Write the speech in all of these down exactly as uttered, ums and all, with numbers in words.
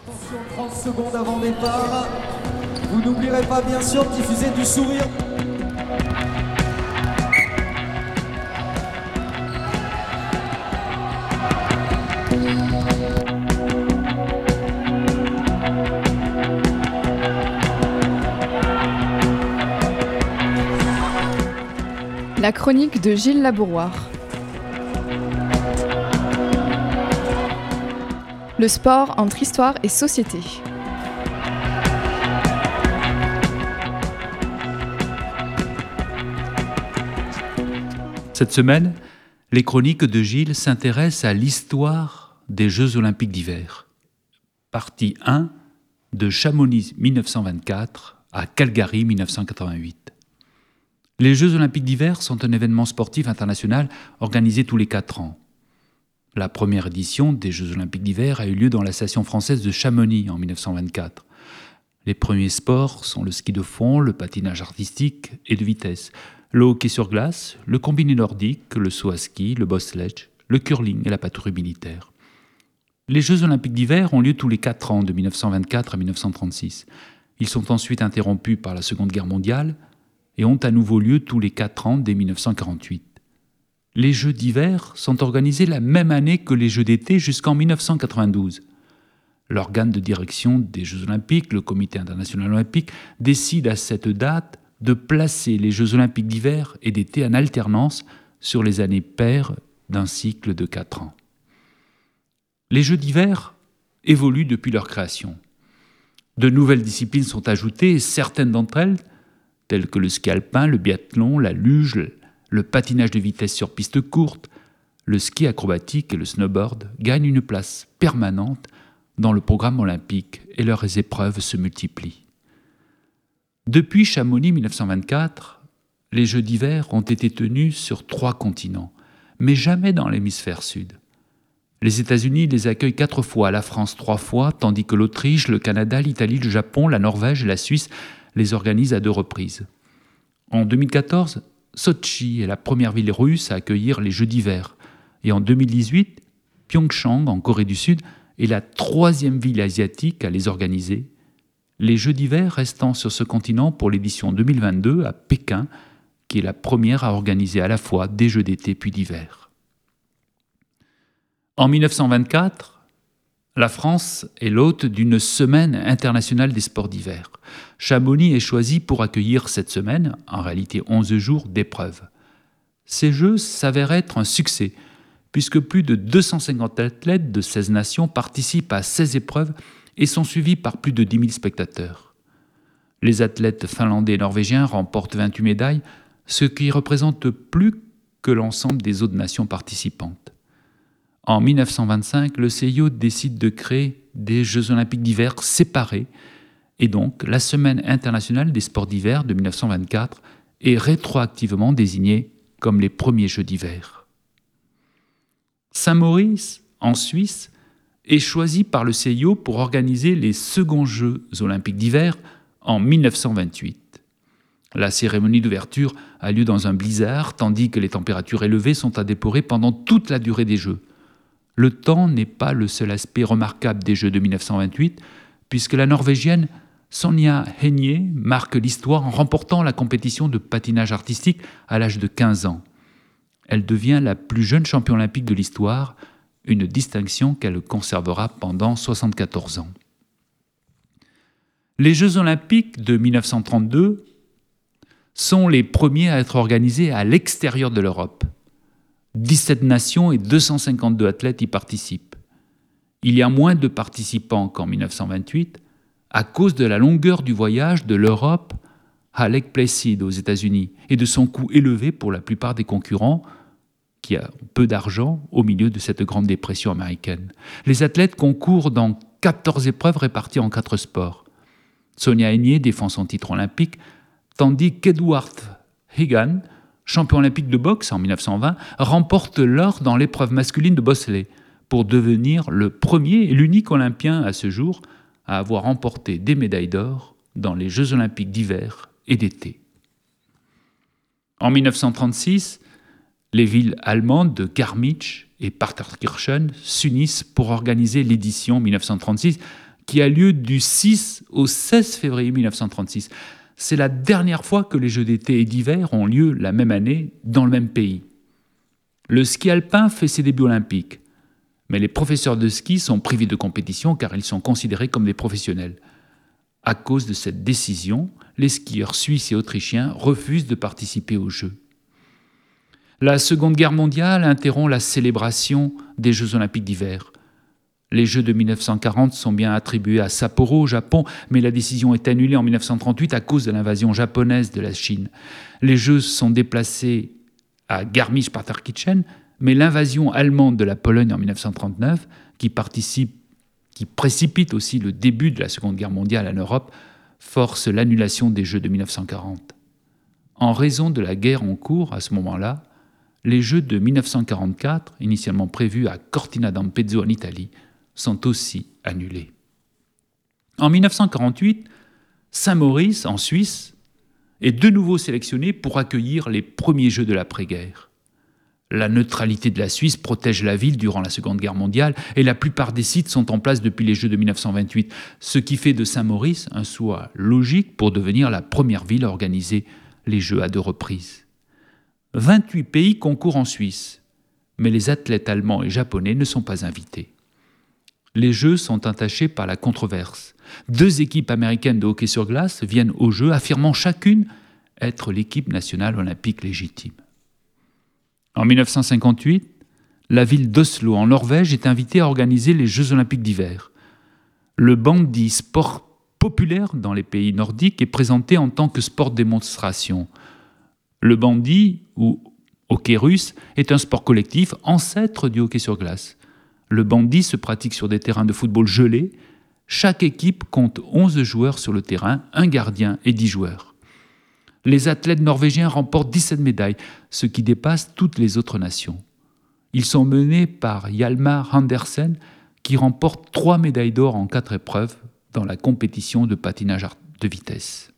Attention, trente secondes avant départ. Vous n'oublierez pas bien sûr de diffuser du sourire. La chronique de Gilles Labouroire. Le sport entre histoire et société. Cette semaine, les chroniques de Gilles s'intéressent à l'histoire des Jeux Olympiques d'hiver. Partie un, de Chamonix mille neuf cent vingt-quatre à Calgary mille neuf cent quatre-vingt-huit. Les Jeux Olympiques d'hiver sont un événement sportif international organisé tous les quatre ans. La première édition des Jeux Olympiques d'hiver a eu lieu dans la station française de Chamonix en mille neuf cent vingt-quatre. Les premiers sports sont le ski de fond, le patinage artistique et de vitesse, le hockey sur glace, le combiné nordique, le saut à ski, le bobsledge, le curling et la patrouille militaire. Les Jeux Olympiques d'hiver ont lieu tous les quatre ans de mille neuf cent vingt-quatre à mille neuf cent trente-six. Ils sont ensuite interrompus par la Seconde Guerre mondiale et ont à nouveau lieu tous les quatre ans dès mille neuf cent quarante-huit. Les Jeux d'hiver sont organisés la même année que les Jeux d'été jusqu'en mille neuf cent quatre-vingt-douze. L'organe de direction des Jeux Olympiques, le Comité international olympique, décide à cette date de placer les Jeux Olympiques d'hiver et d'été en alternance sur les années paires d'un cycle de quatre ans. Les Jeux d'hiver évoluent depuis leur création. De nouvelles disciplines sont ajoutées et certaines d'entre elles, telles que le ski alpin, le biathlon, la luge, le patinage de vitesse sur piste courte, le ski acrobatique et le snowboard, gagnent une place permanente dans le programme olympique et leurs épreuves se multiplient. Depuis Chamonix mille neuf cent vingt-quatre, les Jeux d'hiver ont été tenus sur trois continents, mais jamais dans l'hémisphère sud. Les États-Unis les accueillent quatre fois, la France trois fois, tandis que l'Autriche, le Canada, l'Italie, le Japon, la Norvège et la Suisse les organisent à deux reprises. En deux mille quatorze, Sotchi est la première ville russe à accueillir les Jeux d'hiver. Et en deux mille dix-huit, Pyeongchang, en Corée du Sud, est la troisième ville asiatique à les organiser. Les Jeux d'hiver restant sur ce continent pour l'édition deux mille vingt-deux à Pékin, qui est la première à organiser à la fois des Jeux d'été puis d'hiver. En mille neuf cent vingt-quatre, la France est l'hôte d'une semaine internationale des sports d'hiver. Chamonix est choisi pour accueillir cette semaine, en réalité onze jours d'épreuves. Ces Jeux s'avèrent être un succès, puisque plus de deux cent cinquante athlètes de seize nations participent à seize épreuves et sont suivis par plus de dix mille spectateurs. Les athlètes finlandais et norvégiens remportent vingt-huit médailles, ce qui représente plus que l'ensemble des autres nations participantes. En mille neuf cent vingt-cinq, le C I O décide de créer des Jeux Olympiques d'hiver séparés et donc la Semaine internationale des sports d'hiver de mille neuf cent vingt-quatre est rétroactivement désignée comme les premiers Jeux d'hiver. Saint-Maurice, en Suisse, est choisi par le C I O pour organiser les seconds Jeux Olympiques d'hiver en mille neuf cent vingt-huit. La cérémonie d'ouverture a lieu dans un blizzard, tandis que les températures élevées sont à déplorer pendant toute la durée des Jeux. Le temps n'est pas le seul aspect remarquable des Jeux de mille neuf cent vingt-huit, puisque la Norvégienne Sonja Henie marque l'histoire en remportant la compétition de patinage artistique à l'âge de quinze ans. Elle devient la plus jeune championne olympique de l'histoire, une distinction qu'elle conservera pendant soixante-quatorze ans. Les Jeux olympiques de mille neuf cent trente-deux sont les premiers à être organisés à l'extérieur de l'Europe. dix-sept nations et deux cent cinquante-deux athlètes y participent. Il y a moins de participants qu'en mille neuf cent vingt-huit à cause de la longueur du voyage de l'Europe à Lake Placid aux États-Unis et de son coût élevé pour la plupart des concurrents qui ont peu d'argent au milieu de cette grande dépression américaine. Les athlètes concourent dans quatorze épreuves réparties en quatre sports. Sonja Henie défend son titre olympique, tandis qu'Edward Higan, champion olympique de boxe en mille neuf cent vingt, remporte l'or dans l'épreuve masculine de bobsleigh pour devenir le premier et l'unique Olympien à ce jour à avoir remporté des médailles d'or dans les Jeux olympiques d'hiver et d'été. En mille neuf cent trente-six, les villes allemandes de Garmisch et Partenkirchen s'unissent pour organiser l'édition mille neuf cent trente-six qui a lieu du six au seize février mille neuf cent trente-six. C'est la dernière fois que les Jeux d'été et d'hiver ont lieu la même année dans le même pays. Le ski alpin fait ses débuts olympiques, mais les professeurs de ski sont privés de compétition car ils sont considérés comme des professionnels. À cause de cette décision, les skieurs suisses et autrichiens refusent de participer aux Jeux. La Seconde Guerre mondiale interrompt la célébration des Jeux olympiques d'hiver. Les Jeux de mille neuf cent quarante sont bien attribués à Sapporo, au Japon, mais la décision est annulée en mille neuf cent trente-huit à cause de l'invasion japonaise de la Chine. Les Jeux sont déplacés à Garmisch-Partenkirchen, mais l'invasion allemande de la Pologne en mille neuf cent trente-neuf, qui, participe, qui précipite aussi le début de la Seconde Guerre mondiale en Europe, force l'annulation des Jeux de mille neuf cent quarante. En raison de la guerre en cours à ce moment-là, les Jeux de mille neuf cent quarante-quatre, initialement prévus à Cortina d'Ampezzo en Italie, sont aussi annulés. En mille neuf cent quarante-huit, Saint-Maurice, en Suisse, est de nouveau sélectionné pour accueillir les premiers Jeux de l'après-guerre. La neutralité de la Suisse protège la ville durant la Seconde Guerre mondiale et la plupart des sites sont en place depuis les Jeux de mille neuf cent vingt-huit, ce qui fait de Saint-Maurice un choix logique pour devenir la première ville à organiser les Jeux à deux reprises. vingt-huit pays concourent en Suisse, mais les athlètes allemands et japonais ne sont pas invités. Les Jeux sont entachés par la controverse. Deux équipes américaines de hockey sur glace viennent aux Jeux, affirmant chacune être l'équipe nationale olympique légitime. En mille neuf cent cinquante-huit, la ville d'Oslo, en Norvège, est invitée à organiser les Jeux olympiques d'hiver. Le bandy, sport populaire dans les pays nordiques, est présenté en tant que sport de démonstration. Le bandy, ou hockey russe, est un sport collectif, ancêtre du hockey sur glace. Le bandy se pratique sur des terrains de football gelés. Chaque équipe compte onze joueurs sur le terrain, un gardien et dix joueurs. Les athlètes norvégiens remportent dix-sept médailles, ce qui dépasse toutes les autres nations. Ils sont menés par Hjalmar Andersen, qui remporte trois médailles d'or en quatre épreuves dans la compétition de patinage de vitesse.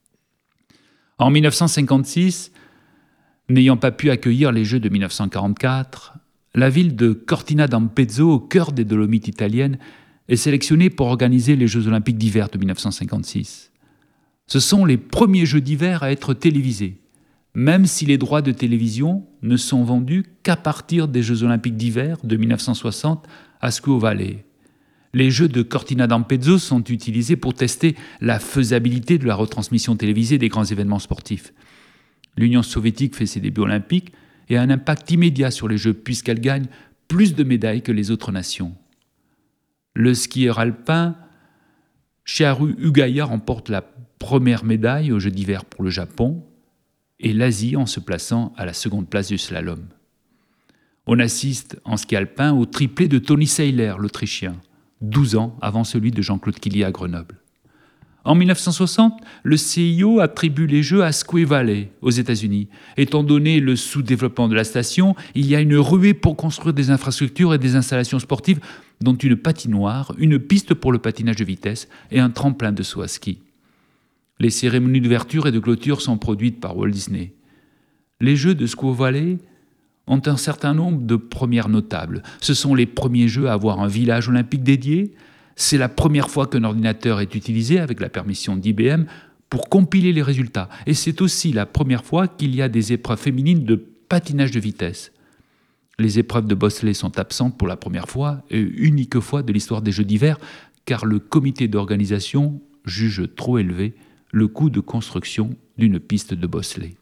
En mille neuf cent cinquante-six, n'ayant pas pu accueillir les Jeux de mille neuf cent quarante-quatre, la ville de Cortina d'Ampezzo, au cœur des Dolomites italiennes, est sélectionnée pour organiser les Jeux olympiques d'hiver de mille neuf cent cinquante-six. Ce sont les premiers Jeux d'hiver à être télévisés, même si les droits de télévision ne sont vendus qu'à partir des Jeux olympiques d'hiver de mille neuf cent soixante à Squaw Valley. Les Jeux de Cortina d'Ampezzo sont utilisés pour tester la faisabilité de la retransmission télévisée des grands événements sportifs. L'Union soviétique fait ses débuts olympiques et a un impact immédiat sur les Jeux puisqu'elle gagne plus de médailles que les autres nations. Le skieur alpin Chiharu Ugaya remporte la première médaille aux Jeux d'hiver pour le Japon et l'Asie en se plaçant à la seconde place du slalom. On assiste en ski alpin au triplé de Tony Seiler, l'Autrichien, douze ans avant celui de Jean-Claude Killy à Grenoble. En mille neuf cent soixante, le C I O attribue les Jeux à Squaw Valley, aux États-Unis. Étant donné le sous-développement de la station, il y a une ruée pour construire des infrastructures et des installations sportives, dont une patinoire, une piste pour le patinage de vitesse et un tremplin de saut à ski. Les cérémonies d'ouverture et de clôture sont produites par Walt Disney. Les Jeux de Squaw Valley ont un certain nombre de premières notables. Ce sont les premiers Jeux à avoir un village olympique dédié. C'est la première fois qu'un ordinateur est utilisé avec la permission d'I B M pour compiler les résultats. Et c'est aussi la première fois qu'il y a des épreuves féminines de patinage de vitesse. Les épreuves de bobsleigh sont absentes pour la première fois et unique fois de l'histoire des Jeux d'hiver, car le comité d'organisation juge trop élevé le coût de construction d'une piste de bobsleigh.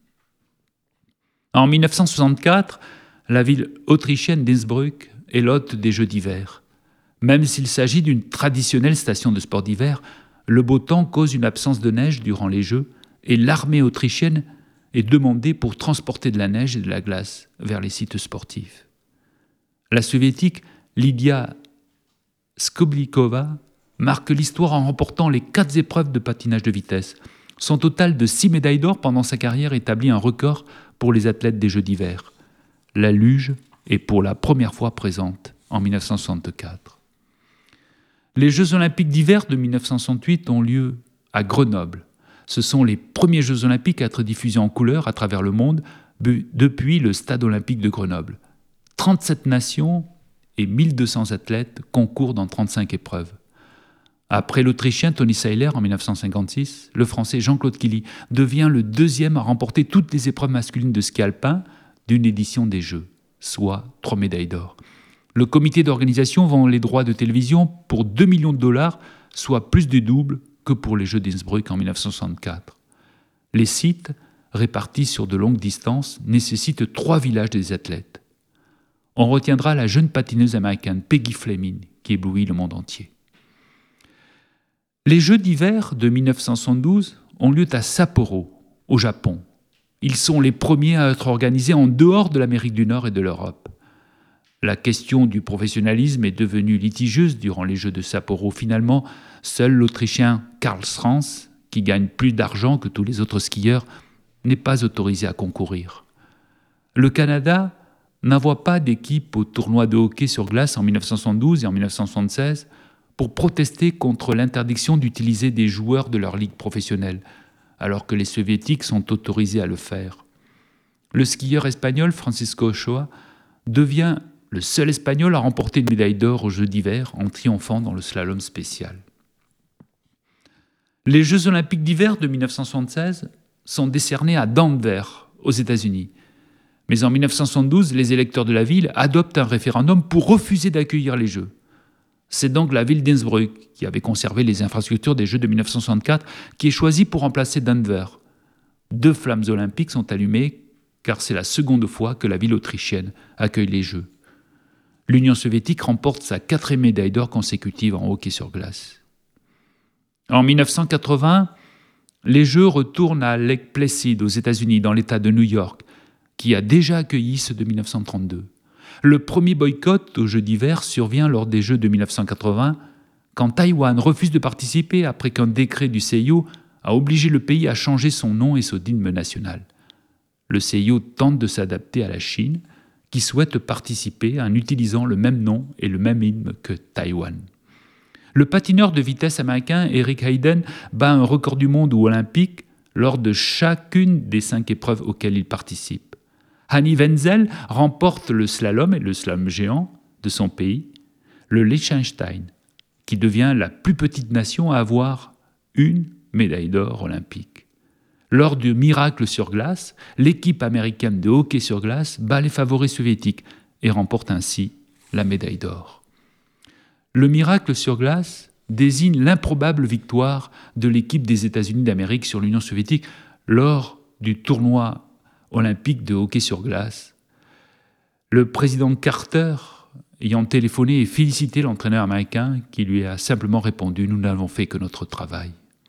En mille neuf cent soixante-quatre, la ville autrichienne d'Innsbruck est l'hôte des Jeux d'hiver. Même s'il s'agit d'une traditionnelle station de sport d'hiver, le beau temps cause une absence de neige durant les Jeux et l'armée autrichienne est demandée pour transporter de la neige et de la glace vers les sites sportifs. La soviétique Lydia Skoblikova marque l'histoire en remportant les quatre épreuves de patinage de vitesse. Son total de six médailles d'or pendant sa carrière établit un record pour les athlètes des Jeux d'hiver. La luge est pour la première fois présente en mille neuf cent soixante-quatre. Les Jeux olympiques d'hiver de mille neuf cent soixante-huit ont lieu à Grenoble. Ce sont les premiers Jeux olympiques à être diffusés en couleur à travers le monde depuis le stade olympique de Grenoble. trente-sept nations et mille deux cents athlètes concourent dans trente-cinq épreuves. Après l'Autrichien Tony Seiler en mille neuf cent cinquante-six, le Français Jean-Claude Killy devient le deuxième à remporter toutes les épreuves masculines de ski alpin d'une édition des Jeux, soit trois médailles d'or. Le comité d'organisation vend les droits de télévision pour deux millions de dollars, soit plus du double que pour les Jeux d'Innsbruck en mille neuf cent soixante-quatre. Les sites, répartis sur de longues distances, nécessitent trois villages des athlètes. On retiendra la jeune patineuse américaine Peggy Fleming, qui éblouit le monde entier. Les Jeux d'hiver de mille neuf cent soixante-douze ont lieu à Sapporo, au Japon. Ils sont les premiers à être organisés en dehors de l'Amérique du Nord et de l'Europe. La question du professionnalisme est devenue litigieuse durant les Jeux de Sapporo. Finalement, seul l'Autrichien Karl Stranz, qui gagne plus d'argent que tous les autres skieurs, n'est pas autorisé à concourir. Le Canada n'envoie pas d'équipe au tournoi de hockey sur glace en mille neuf cent soixante-douze et en mille neuf cent soixante-seize pour protester contre l'interdiction d'utiliser des joueurs de leur ligue professionnelle, alors que les Soviétiques sont autorisés à le faire. Le skieur espagnol Francisco Ochoa devient le seul Espagnol à remporter une médaille d'or aux Jeux d'hiver en triomphant dans le slalom spécial. Les Jeux olympiques d'hiver de mille neuf cent soixante-seize sont décernés à Denver, aux États-Unis. Mais en mille neuf cent soixante-douze, les électeurs de la ville adoptent un référendum pour refuser d'accueillir les Jeux. C'est donc la ville d'Innsbruck, qui avait conservé les infrastructures des Jeux de mille neuf cent soixante-quatre, qui est choisie pour remplacer Denver. Deux flammes olympiques sont allumées, car c'est la seconde fois que la ville autrichienne accueille les Jeux. L'Union soviétique remporte sa quatrième médaille d'or consécutive en hockey sur glace. En mille neuf cent quatre-vingts, les Jeux retournent à Lake Placid, aux États-Unis, dans l'État de New York, qui a déjà accueilli ceux de mille neuf cent trente-deux. Le premier boycott aux Jeux d'hiver survient lors des Jeux de mille neuf cent quatre-vingts, quand Taïwan refuse de participer après qu'un décret du C I O a obligé le pays à changer son nom et son hymne national. Le C I O tente de s'adapter à la Chine, qui souhaite participer en utilisant le même nom et le même hymne que Taïwan. Le patineur de vitesse américain Eric Hayden bat un record du monde ou olympique lors de chacune des cinq épreuves auxquelles il participe. Hanni Wenzel remporte le slalom et le slalom géant de son pays, le Liechtenstein, qui devient la plus petite nation à avoir une médaille d'or olympique. Lors du miracle sur glace, l'équipe américaine de hockey sur glace bat les favoris soviétiques et remporte ainsi la médaille d'or. Le miracle sur glace désigne l'improbable victoire de l'équipe des États-Unis d'Amérique sur l'Union soviétique lors du tournoi olympique de hockey sur glace. Le président Carter ayant téléphoné et félicité l'entraîneur américain qui lui a simplement répondu « Nous n'avons fait que notre travail ».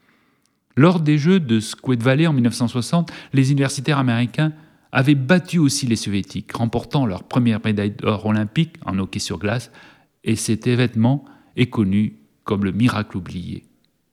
Lors des Jeux de Squid Valley en mille neuf cent soixante, les universitaires américains avaient battu aussi les soviétiques, remportant leur première médaille d'or olympique en hockey sur glace, et cet événement est connu comme le miracle oublié.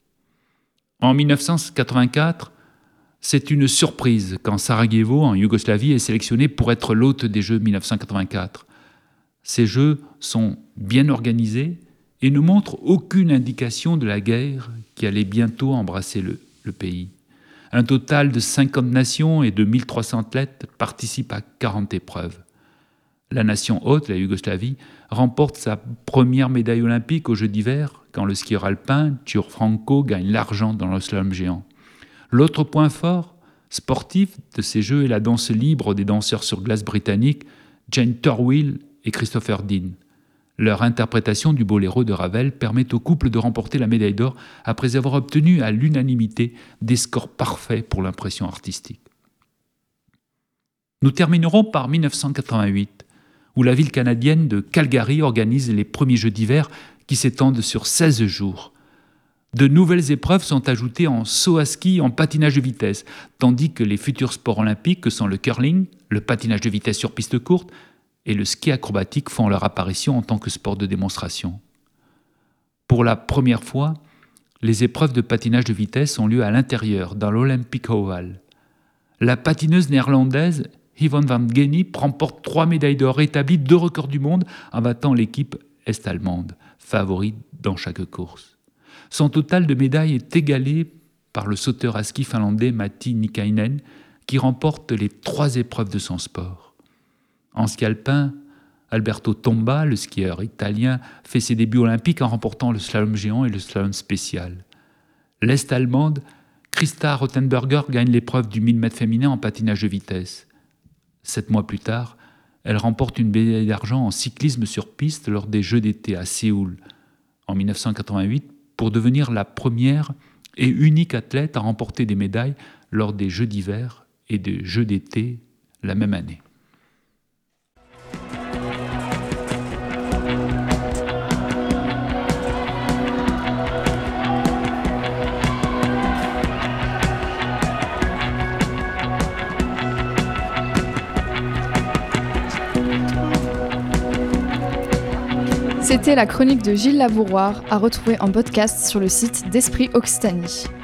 En mille neuf cent quatre-vingt-quatre, c'est une surprise quand Sarajevo, en Yougoslavie, est sélectionné pour être l'hôte des Jeux mille neuf cent quatre-vingt-quatre. Ces Jeux sont bien organisés et ne montrent aucune indication de la guerre qui allait bientôt embrasser le, le pays. Un total de cinquante nations et de mille trois cents athlètes participent à quarante épreuves. La nation hôte, la Yougoslavie, remporte sa première médaille olympique aux Jeux d'hiver quand le skieur alpin Gianfranco gagne l'argent dans le slalom géant. L'autre point fort sportif de ces Jeux est la danse libre des danseurs sur glace britanniques Jane Thirlwell et Christopher Dean. Leur interprétation du boléro de Ravel permet au couple de remporter la médaille d'or après avoir obtenu à l'unanimité des scores parfaits pour l'impression artistique. Nous terminerons par mille neuf cent quatre-vingt-huit, où la ville canadienne de Calgary organise les premiers Jeux d'hiver qui s'étendent sur seize jours. De nouvelles épreuves sont ajoutées en saut à ski, en patinage de vitesse, tandis que les futurs sports olympiques que sont le curling, le patinage de vitesse sur piste courte et le ski acrobatique font leur apparition en tant que sport de démonstration. Pour la première fois, les épreuves de patinage de vitesse ont lieu à l'intérieur, dans l'Olympic Oval. La patineuse néerlandaise Yvonne van Gennep remporte trois médailles d'or et établit deux records du monde en battant l'équipe est-allemande, favorite dans chaque course. Son total de médailles est égalé par le sauteur à ski finlandais Matti Nykänen, qui remporte les trois épreuves de son sport. En ski alpin, Alberto Tomba, le skieur italien, fait ses débuts olympiques en remportant le slalom géant et le slalom spécial. L'Est-allemande, Christa Rothenberger gagne l'épreuve du mille mètres féminin en patinage de vitesse. Sept mois plus tard, elle remporte une médaille d'argent en cyclisme sur piste lors des Jeux d'été à Séoul en dix-neuf cent quatre-vingt-huit pour devenir la première et unique athlète à remporter des médailles lors des Jeux d'hiver et des Jeux d'été la même année. C'était la chronique de Gilles Labouroire, à retrouver en podcast sur le site d'Esprit Occitanie.